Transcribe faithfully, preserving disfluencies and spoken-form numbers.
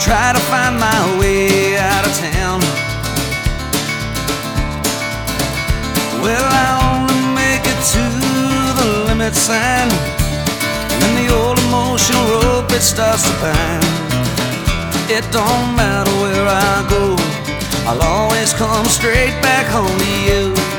try to find my way out of town. Well, I only make it to the limit sign, and the old emotional rope, it starts to bind. It don't matter where I go, I'll always come straight back home to you.